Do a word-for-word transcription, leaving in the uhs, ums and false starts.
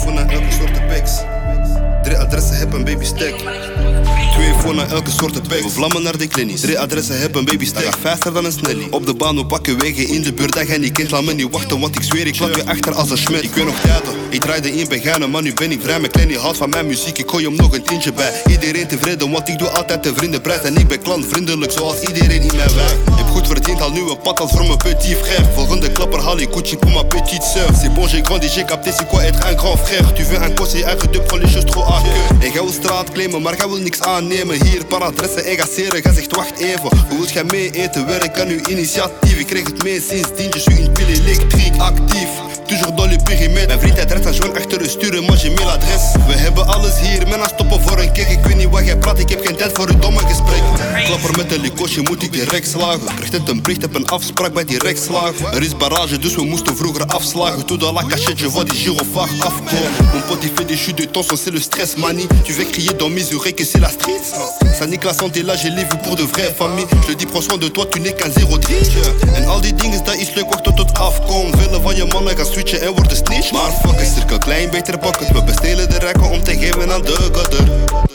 Telefoon aan elke soort pics. Drie adressen, heb een baby stack. Twee voor naar elke soort pek. We vlammen naar de klinies. Drie adressen, heb een baby stack. Ga faster dan een snellie. Op de baan, we pakken wegen in de buurt. Dat jij niet kent, laat me niet wachten. Want ik zweer, ik klap je achter als een schmet. Ik weet nog tijden, ik draaide in bij Ghana. Maar nu ben ik vrij, mijn kleine houdt van mijn muziek. Ik gooi hem nog een tientje bij. Iedereen tevreden, want ik doe altijd de vriendenprijs. En ik ben klantvriendelijk, zoals iedereen in mijn wijk. Ik heb goed verdiend, al nu een pad als voor mijn petit frère. Volgende klapper haal ik Gucci pour ma petite sœur. C'est bon, j'ai grandi, j'ai capté, c'est quoi être un grand frère. Tu veux un conseil, uitgedubt van les choses trop à cœur. En jij wil straat claimen, maar jij wil niks aannemen. Hier, paar adressen en gasseren, jij zegt wacht even. Hoe wilt jij mee eten, werk aan uw initiatief. Ik kreeg het mee sindsdien, je suis une pile électrique. Actief, toujours dans le périmètre. Mijn vriend hij draait zijn joint achter u sturen, maar j'ai mail adres. We hebben alles hier, men aan stoppen voor een kick. Ik weet niet wat jij praat, ik heb geen tijd voor uw domme gesprek. Klapper met een likosje, moet ik direct slagen. Krijgt het een bericht, heb een afspraak bij direct slagen. Er is barrage, dus we moesten vroeger afslagen. Tout dans la cachette, je vois die gyrophares afkomen. Mon pote il fait des chutes de tension, c'est le stress manie. Tu veux crier dans mes oreilles que c'est la street. Ça nique la santé, là j'ai les vues pour de vraies familles. Je te dis prends soin de toi, tu n'es qu'un zéro drie. En al die dingen, dat is leuk, wacht tot het afkomt. Vele van je mannen gaan switchen en worden snitch. Maar fuck, een cirkel klein beter pakken. We bestelen de rekken om te geven aan de gutter.